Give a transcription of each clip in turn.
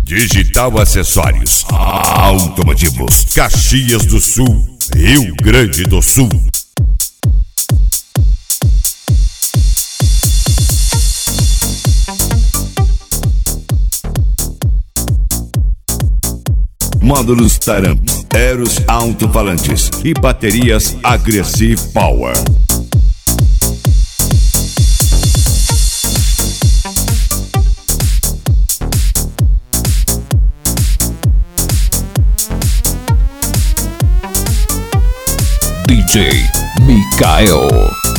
Digital Acessórios Automotivos, Caxias do Sul, Rio Grande do Sul. Módulos Taramp, Eros alto-falantes e baterias Aggressive Power. DJ Mikael.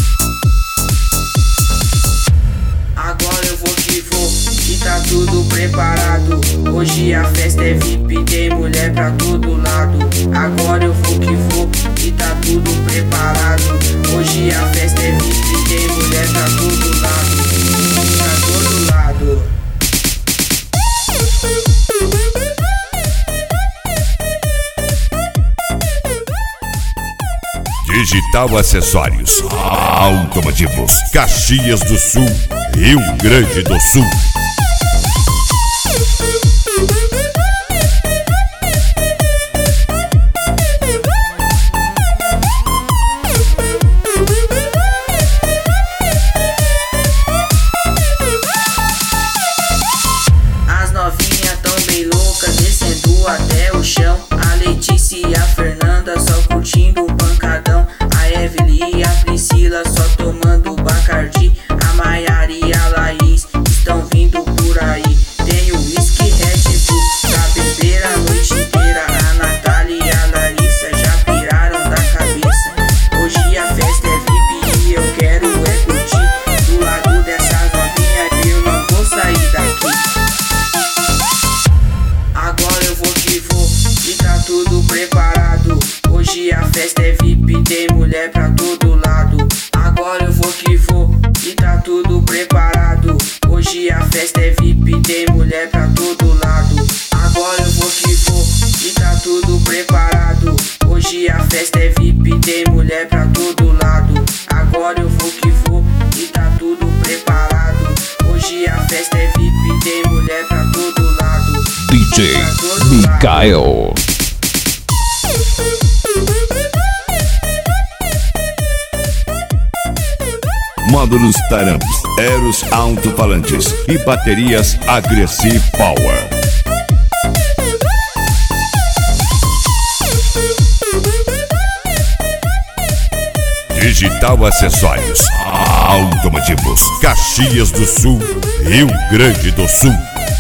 Agora eu vou que vou e tá tudo preparado. Hoje a festa é VIP, tem mulher pra todo lado. Agora eu vou que vou e tá tudo preparado. Hoje a festa é VIP, tem mulher pra todo lado. Pra todo lado. Digital Acessórios Automotivos, Caxias do Sul, Rio Grande do Sul. As novinhas tão bem loucas, descendo até o chão. A Letícia e a Fernanda só curtindo o pancadão. A Evelyn e a Priscila só tomando Bacardi. A Maiara e a Laís estão vindo por aí. Tem o whisky Red Bull pra beber a noite inteira. A Natália e a Larissa já piraram da cabeça. Hoje a festa é VIP e eu quero é curtir. Do lado dessas novinhas eu não vou sair daqui. Agora eu vou que vou e tá tudo preparado. Hoje a festa é VIP, tem mulher pra todo lado. Agora eu vou que vou e tá tudo preparado. Hoje a festa é VIP, tem mulher pra todo lado. Agora eu vou que vou e tá tudo preparado. Hoje a festa é VIP, tem mulher pra todo lado. Agora eu vou que vou e tá tudo preparado. Hoje a festa é VIP, tem mulher pra todo lado. DJ Mikael. Módulos Taramp, Eros alto-falantes e baterias Aggressive Power. Digital Acessórios Automotivos, Caxias do Sul, Rio Grande do Sul.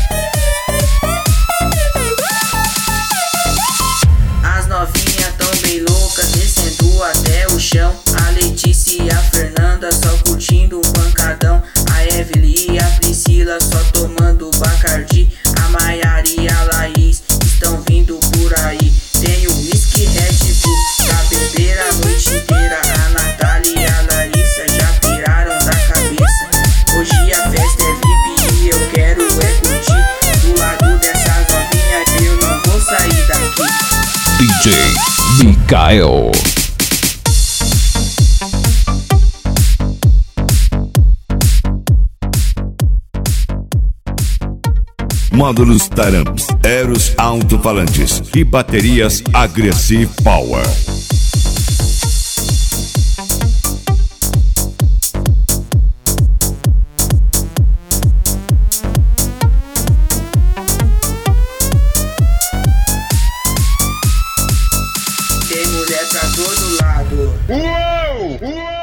As novinhas tão bem loucas, descendo até o chão. A Letícia e a Fernanda só curtindo um pancadão. A Evelyn e a Priscila só tomando Bacardi. A Maiara e a Laís estão vindo por aí. Tem o whisky Red Bull pra beber a noite inteira. A Natália e a Larissa já piraram da cabeça. Hoje a festa é VIP e eu quero é curtir. Do lado dessas novinhas eu não vou sair daqui. DJ Mikael. Módulos Taramp, Eros alto-falantes e baterias Aggressive Power. Tem mulher pra todo lado. Uou! Uou!